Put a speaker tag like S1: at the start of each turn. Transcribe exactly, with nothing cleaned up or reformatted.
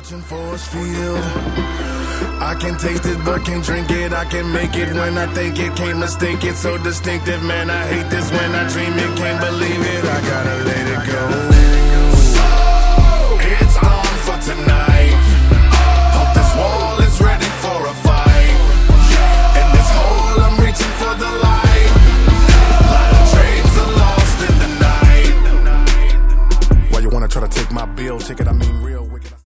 S1: Approaching force field. I can taste it, but can drink it. I can make it when I think it. Can't mistake it. So distinctive, man. I hate this when I dream it. Can't believe it. I gotta let it go.